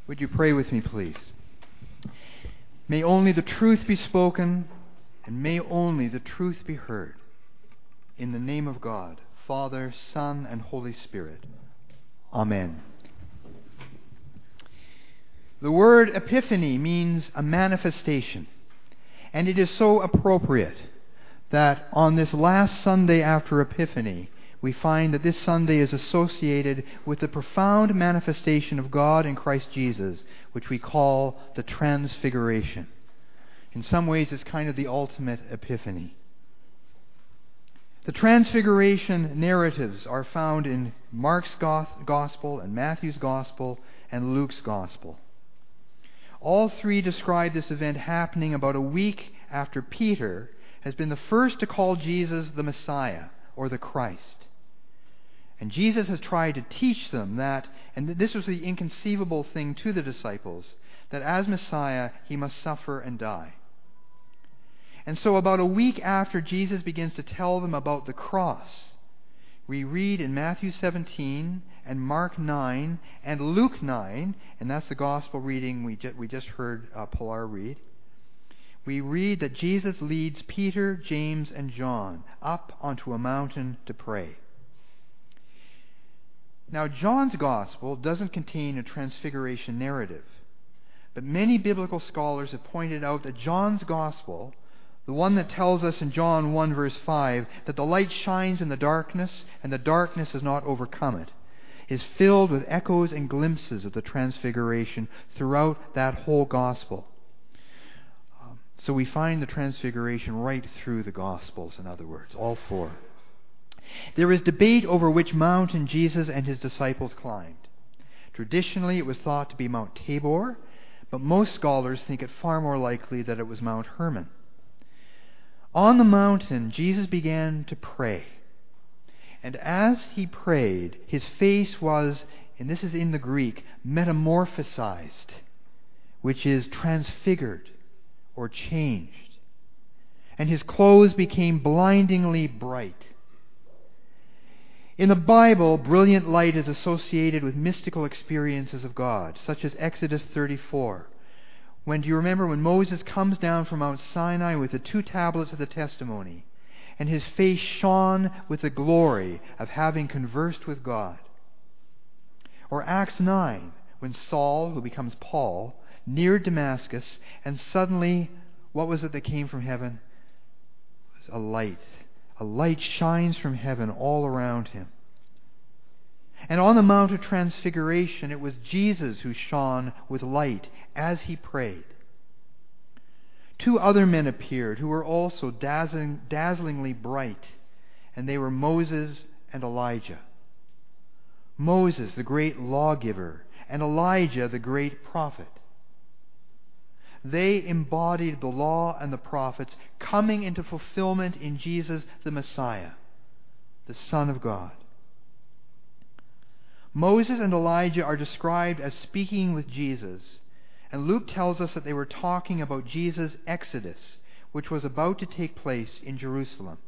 Would you pray with me, please? May only the truth be spoken, and may only the truth be heard. In the name of God, Father, Son, and Holy Spirit. Amen. The word epiphany means a manifestation, and it is so appropriate that on this last Sunday after Epiphany, we find that this Sunday is associated with the profound manifestation of God in Christ Jesus, which we call the Transfiguration. In some ways, it's kind of the ultimate epiphany. The Transfiguration narratives are found in Mark's Gospel and Matthew's Gospel and Luke's Gospel. All three describe this event happening about a week after Peter has been the first to call Jesus the Messiah, or the Christ. And Jesus has tried to teach them that, and this was the inconceivable thing to the disciples, that as Messiah he must suffer and die. And so about a week after Jesus begins to tell them about the cross, we read in Matthew 17 and Mark 9 and Luke 9, and that's the gospel reading we just heard Pilar read. We read that Jesus leads Peter, James, and John up onto a mountain to pray. Now, John's Gospel doesn't contain a transfiguration narrative, but many biblical scholars have pointed out that John's Gospel, the one that tells us in John 1 verse 5 that the light shines in the darkness and the darkness has not overcome it, is filled with echoes and glimpses of the Transfiguration throughout that whole Gospel. So we find the Transfiguration right through the Gospels, in other words, all four. There is debate over which mountain Jesus and his disciples climbed. Traditionally, it was thought to be Mount Tabor, but most scholars think it far more likely that it was Mount Hermon. On the mountain, Jesus began to pray. And as he prayed, his face was, and this is in the Greek, metamorphosized, which is transfigured or changed. And his clothes became blindingly bright. In the Bible, brilliant light is associated with mystical experiences of God, such as Exodus 34. Do you remember when Moses comes down from Mount Sinai with the 2 tablets of the testimony, and his face shone with the glory of having conversed with God? Or Acts 9, when Saul, who becomes Paul, neared Damascus, and suddenly, what was it that came from heaven? It was a light. A light shines from heaven all around him. And on the Mount of Transfiguration, it was Jesus who shone with light as he prayed. 2 other men appeared who were also dazzlingly bright, and they were Moses and Elijah. Moses, the great lawgiver, and Elijah, the great prophet. They embodied the law and the prophets coming into fulfillment in Jesus the Messiah, the Son of God. Moses and Elijah are described as speaking with Jesus, and Luke tells us that they were talking about Jesus' exodus, which was about to take place in Jerusalem.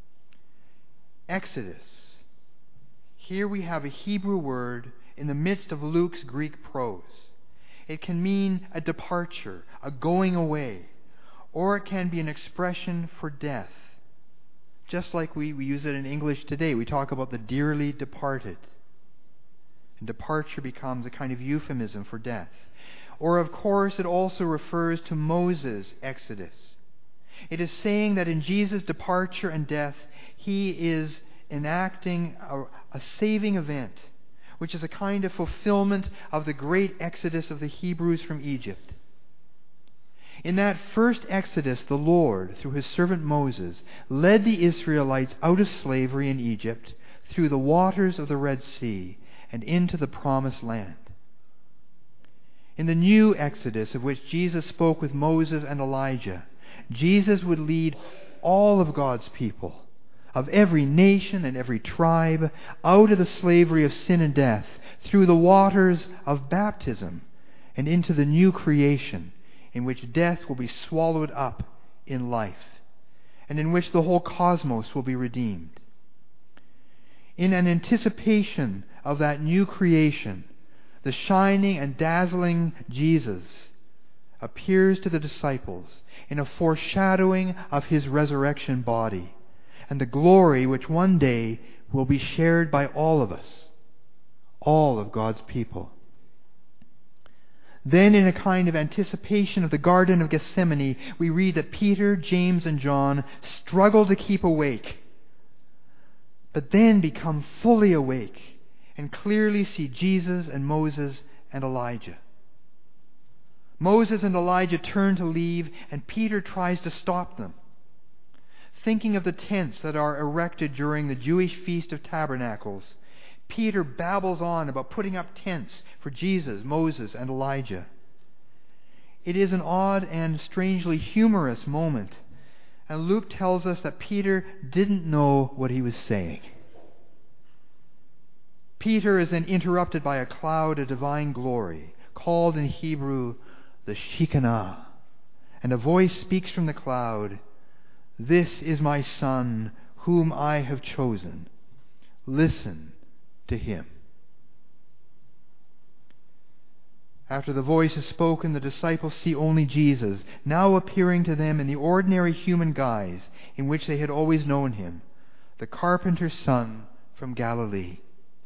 Exodus. Here we have a Hebrew word in the midst of Luke's Greek prose. It can mean a departure, a going away, or it can be an expression for death. Just like we use it in English today. We talk about the dearly departed. And departure becomes a kind of euphemism for death. Or, of course, it also refers to Moses' exodus. It is saying that in Jesus' departure and death, he is enacting a saving event, which is a kind of fulfillment of the great exodus of the Hebrews from Egypt. In that first exodus, the Lord, through his servant Moses, led the Israelites out of slavery in Egypt through the waters of the Red Sea and into the Promised Land. In the new exodus, of which Jesus spoke with Moses and Elijah, Jesus would lead all of God's people, of every nation and every tribe, out of the slavery of sin and death through the waters of baptism and into the new creation in which death will be swallowed up in life and in which the whole cosmos will be redeemed. In an anticipation of that new creation, the shining and dazzling Jesus appears to the disciples in a foreshadowing of his resurrection body and the glory which one day will be shared by all of us, all of God's people. Then, in a kind of anticipation of the Garden of Gethsemane, we read that Peter, James, and John struggle to keep awake, but then become fully awake and clearly see Jesus and Moses and Elijah. Moses and Elijah turn to leave, and Peter tries to stop them. Thinking of the tents that are erected during the Jewish Feast of Tabernacles, Peter babbles on about putting up tents for Jesus, Moses, and Elijah. It is an odd and strangely humorous moment, and Luke tells us that Peter didn't know what he was saying. Peter is then interrupted by a cloud of divine glory, called in Hebrew the Shekinah, and a voice speaks from the cloud, "This is my Son, whom I have chosen. Listen to him." After the voice is spoken, the disciples see only Jesus, now appearing to them in the ordinary human guise in which they had always known him, the carpenter's son from Galilee.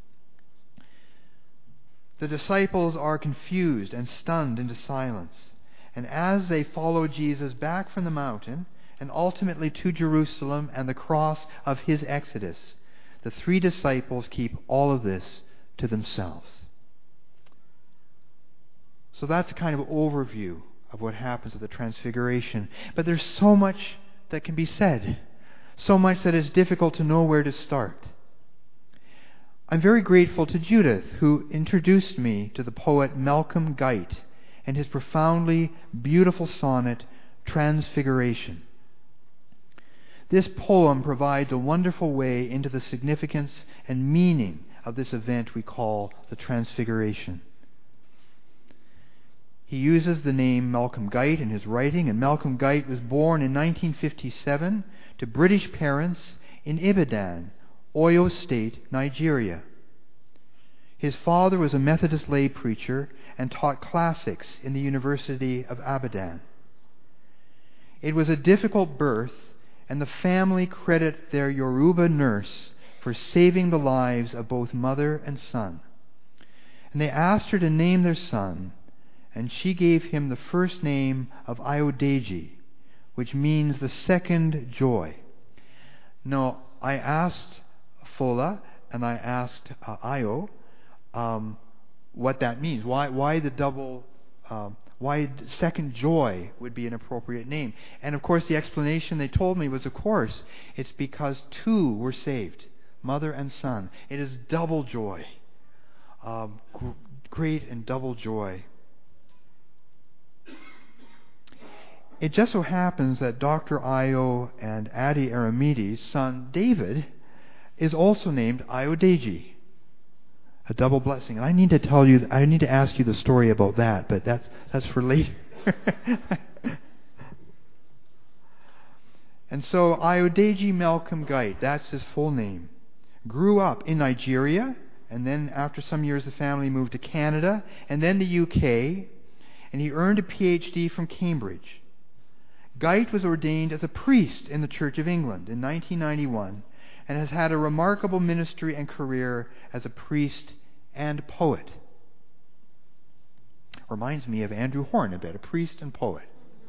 The disciples are confused and stunned into silence, and as they follow Jesus back from the mountain and ultimately to Jerusalem and the cross of his exodus, the three disciples keep all of this to themselves. So that's a kind of overview of what happens at the Transfiguration. But there's so much that can be said, so much that it's difficult to know where to start. I'm very grateful to Judith, who introduced me to the poet Malcolm Guite and his profoundly beautiful sonnet, Transfiguration. This poem provides a wonderful way into the significance and meaning of this event we call the Transfiguration. He uses the name Malcolm Guite in his writing, and Malcolm Guite was born in 1957 to British parents in Ibadan, Oyo State, Nigeria. His father was a Methodist lay preacher and taught classics in the University of Abadan. It was a difficult birth, and the family credit their Yoruba nurse for saving the lives of both mother and son. And they asked her to name their son, and she gave him the first name of Ayodeji, which means the second joy. Now, I asked Fola and I asked Ayo what that means. Why the double? Why second joy would be an appropriate name? And of course, the explanation they told me was, of course, it's because two were saved, mother and son. It is double joy, great and double joy. It just so happens that Dr. Ayo and Adi Aramidi's son, David, is also named Ayodeji, a double blessing. And I need to ask you the story about that, but that's for later. And so Ayodeji Malcolm Guite, that's his full name, grew up in Nigeria, and then after some years the family moved to Canada, and then the UK, and he earned a PhD from Cambridge. Guite was ordained as a priest in the Church of England in 1991 and has had a remarkable ministry and career as a priest and poet. Reminds me of Andrew Horn a bit, a priest and poet.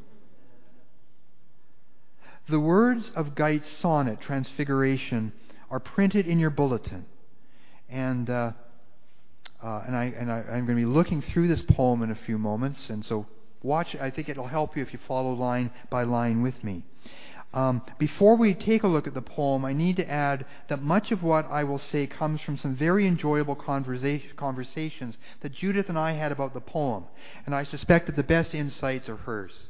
The words of Guite's sonnet, Transfiguration, are printed in your bulletin. And I'm going to be looking through this poem in a few moments, and so watch. I think it'll help you if you follow line by line with me. Before we take a look at the poem, I need to add that much of what I will say comes from some very enjoyable conversations that Judith and I had about the poem, and I suspect that the best insights are hers.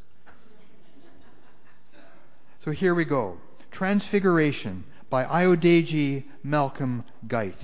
So here we go. Transfiguration by Ayodeji Malcolm Guite.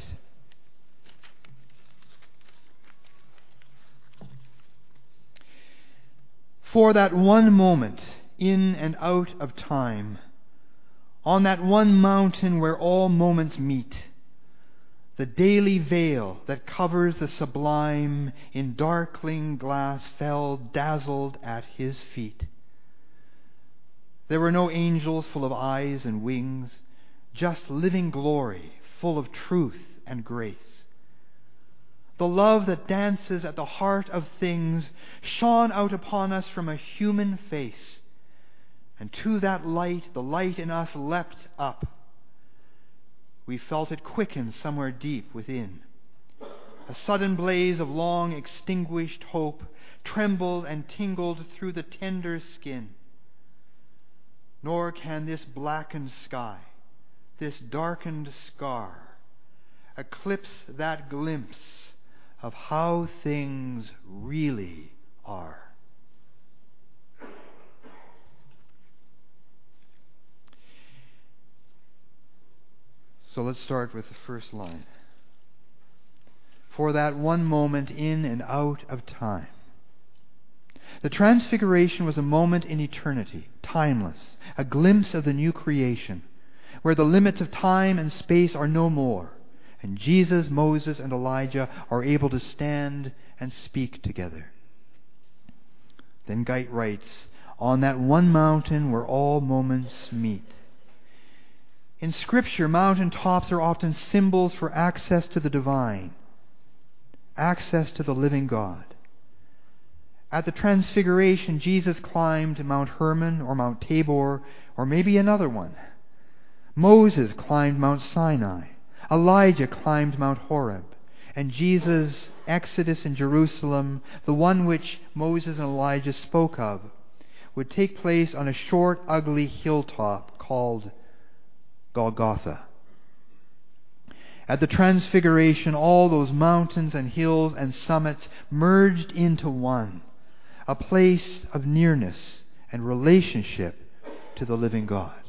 For that one moment in and out of time, on that one mountain where all moments meet, The daily veil that covers the sublime in darkling glass fell dazzled at his feet. There were no angels full of eyes and wings, just living glory full of truth and grace. The love that dances at the heart of things shone out upon us from a human face, and to that light, the light in us leapt up. We felt it quicken somewhere deep within. A sudden blaze of long extinguished hope trembled and tingled through the tender skin. Nor can this blackened sky, this darkened scar, eclipse that glimpse of how things really are. So let's start with the first line. For that one moment in and out of time. The Transfiguration was a moment in eternity, timeless, a glimpse of the new creation, where the limits of time and space are no more, and Jesus, Moses, and Elijah are able to stand and speak together. Then Geit writes, on that one mountain where all moments meet. In Scripture, mountain tops are often symbols for access to the divine, access to the living God. At the Transfiguration, Jesus climbed Mount Hermon or Mount Tabor, or maybe another one. Moses climbed Mount Sinai. Elijah climbed Mount Horeb. And Jesus' exodus in Jerusalem, the one which Moses and Elijah spoke of, would take place on a short, ugly hilltop called Golgotha. At the Transfiguration, all those mountains and hills and summits merged into one, a place of nearness and relationship to the living God.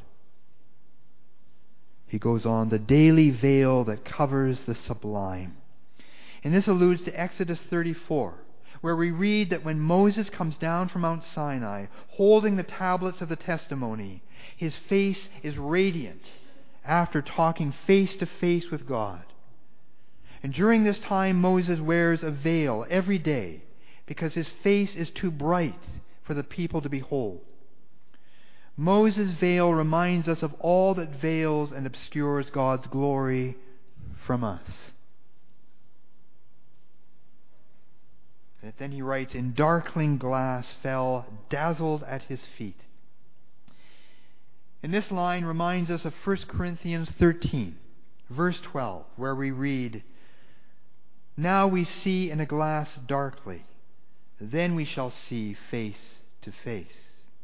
He goes on, the daily veil that covers the sublime. And this alludes to Exodus 34, where we read that when Moses comes down from Mount Sinai, holding the tablets of the testimony, his face is radiant after talking face to face with God. And during this time, Moses wears a veil every day because his face is too bright for the people to behold. Moses' veil reminds us of all that veils and obscures God's glory from us. And then he writes, in darkling glass fell dazzled at his feet. And this line reminds us of 1 Corinthians 13, verse 12, where we read, now we see in a glass darkly, then we shall see face to face.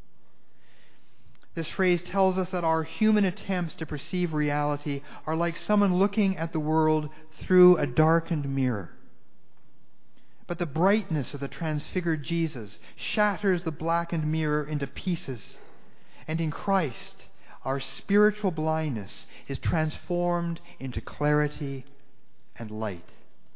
This phrase tells us that our human attempts to perceive reality are like someone looking at the world through a darkened mirror. But the brightness of the transfigured Jesus shatters the blackened mirror into pieces. And in Christ, our spiritual blindness is transformed into clarity and light.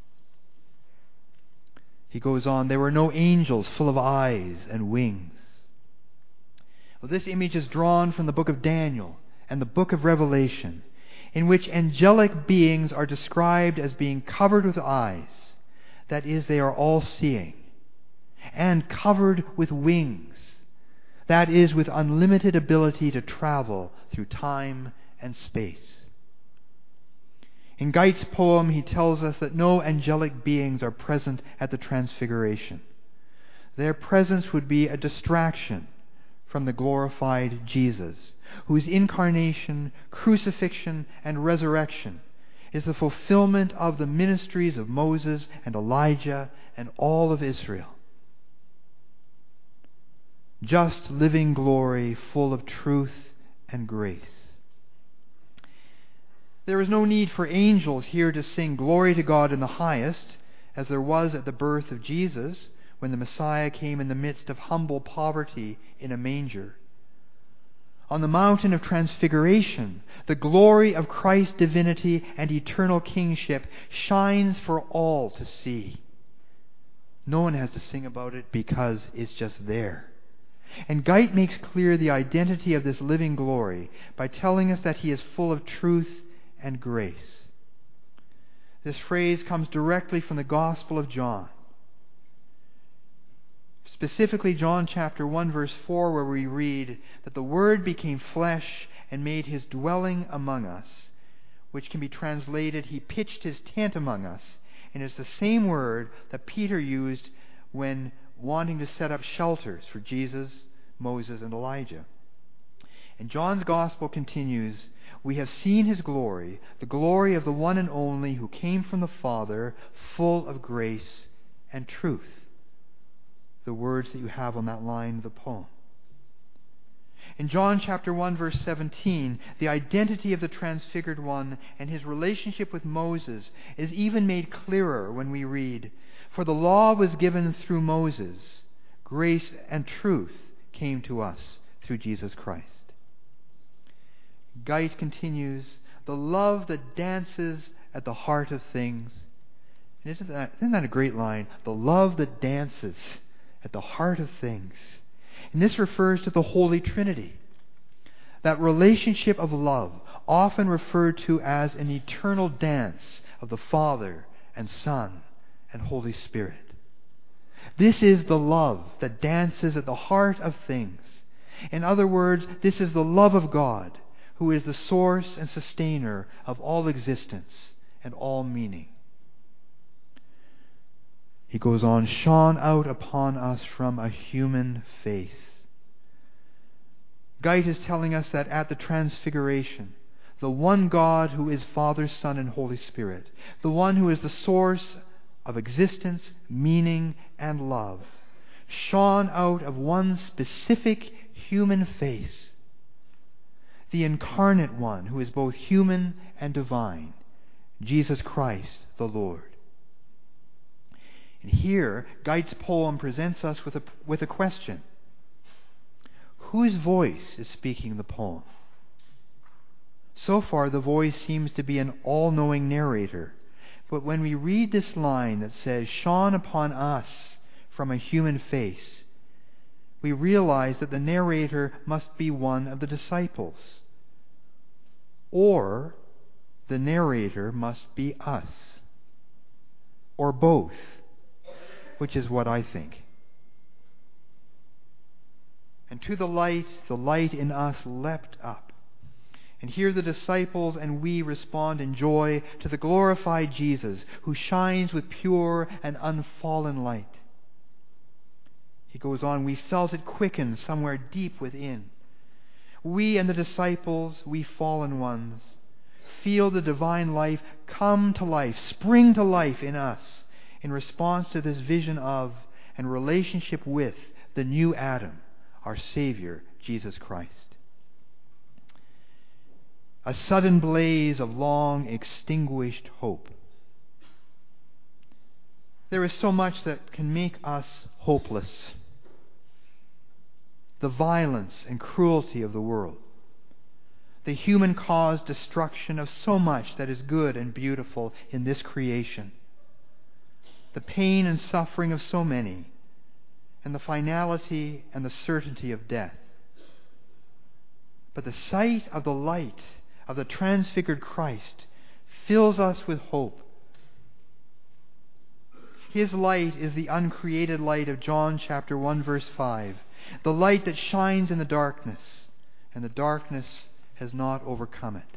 He goes on, there were no angels full of eyes and wings. Well, this image is drawn from the book of Daniel and the book of Revelation, in which angelic beings are described as being covered with eyes, that is, they are all-seeing, and covered with wings, that is, with unlimited ability to travel through time and space. In Geit's poem, he tells us that no angelic beings are present at the Transfiguration. Their presence would be a distraction from the glorified Jesus, whose incarnation, crucifixion, and resurrection is the fulfillment of the ministries of Moses and Elijah and all of Israel. Just living glory full of truth and grace. There is no need for angels here to sing glory to God in the highest, as there was at the birth of Jesus, when the Messiah came in the midst of humble poverty in a manger. On the mountain of Transfiguration, the glory of Christ's divinity and eternal kingship shines for all to see. No one has to sing about it because it's just there. And Geit makes clear the identity of this living glory by telling us that he is full of truth and grace. This phrase comes directly from the Gospel of John. Specifically, John chapter 1, verse 4, where we read that the Word became flesh and made his dwelling among us, which can be translated, he pitched his tent among us. And it's the same word that Peter used when wanting to set up shelters for Jesus, Moses, and Elijah. And John's Gospel continues, we have seen his glory, the glory of the one and only who came from the Father, full of grace and truth. The words that you have on that line of the poem. In John chapter 1, verse 17, the identity of the transfigured one and his relationship with Moses is even made clearer when we read, "For the law was given through Moses, grace and truth came to us through Jesus Christ." Geit continues, the love that dances at the heart of things. And isn't that a great line? The love that dances at the heart of things. And this refers to the Holy Trinity. That relationship of love, often referred to as an eternal dance of the Father and Son and Holy Spirit. This is the love that dances at the heart of things. In other words, this is the love of God, who is the source and sustainer of all existence and all meaning. He goes on, shone out upon us from a human face. Geit is telling us that at the Transfiguration, the one God who is Father, Son, and Holy Spirit, the one who is the source of existence, meaning, and love, shone out of one specific human face. The incarnate one who is both human and divine, Jesus Christ the Lord. And here, Geit's poem presents us with a question. Whose voice is speaking the poem? So far, the voice seems to be an all-knowing narrator. But when we read this line that says, shone upon us from a human face, we realize that the narrator must be one of the disciples. Or the narrator must be us. Or both, which is what I think. And to the light in us leapt up. And here the disciples and we respond in joy to the glorified Jesus, who shines with pure and unfallen light. He goes on, we felt it quicken somewhere deep within. We and the disciples, we fallen ones, feel the divine life come to life, spring to life in us in response to this vision of and relationship with the new Adam, our Savior, Jesus Christ. A sudden blaze of long extinguished hope. There is so much that can make us hopeless. The violence and cruelty of the world. The human-caused destruction of so much that is good and beautiful in this creation. The pain and suffering of so many. And the finality and the certainty of death. But the sight of the light of the transfigured Christ fills us with hope. His light is the uncreated light of John chapter 1, verse 5. The light that shines in the darkness, and the darkness has not overcome it.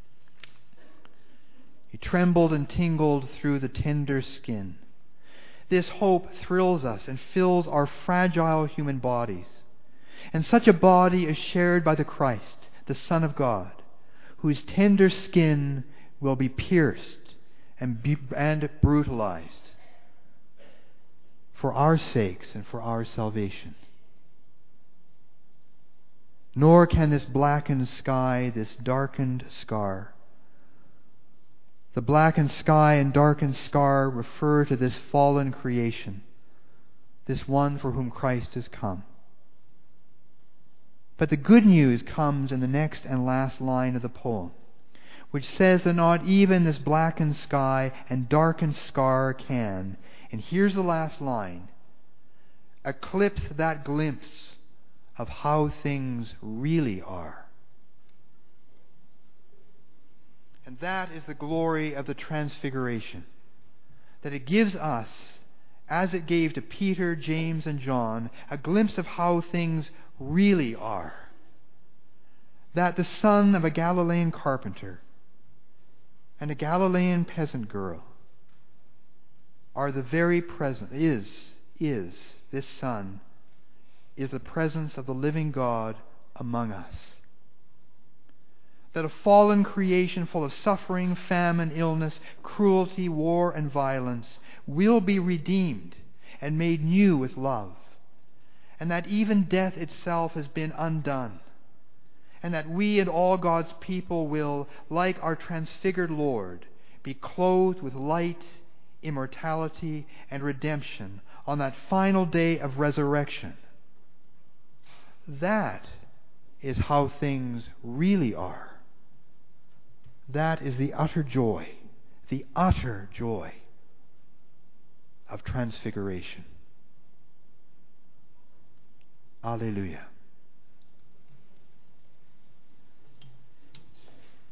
He trembled and tingled through the tender skin. This hope thrills us and fills our fragile human bodies. And such a body is shared by the Christ, the Son of God, whose tender skin will be pierced and brutalized for our sakes and for our salvation. Nor can this blackened sky, this darkened scar, the blackened sky and darkened scar refer to this fallen creation, this one for whom Christ has come. But the good news comes in the next and last line of the poem, which says that not even this blackened sky and darkened scar can, and here's the last line, eclipse that glimpse of how things really are. And that is the glory of the Transfiguration, that it gives us, as it gave to Peter, James, and John, a glimpse of how things really are. That the son of a Galilean carpenter and a Galilean peasant girl are the very present, this son is the presence of the living God among us. That a fallen creation full of suffering, famine, illness, cruelty, war, and violence will be redeemed and made new with love. And that even death itself has been undone. And that we and all God's people will, like our transfigured Lord, be clothed with light, immortality, and redemption on that final day of resurrection. That is how things really are. That is the utter joy of Transfiguration. Alleluia.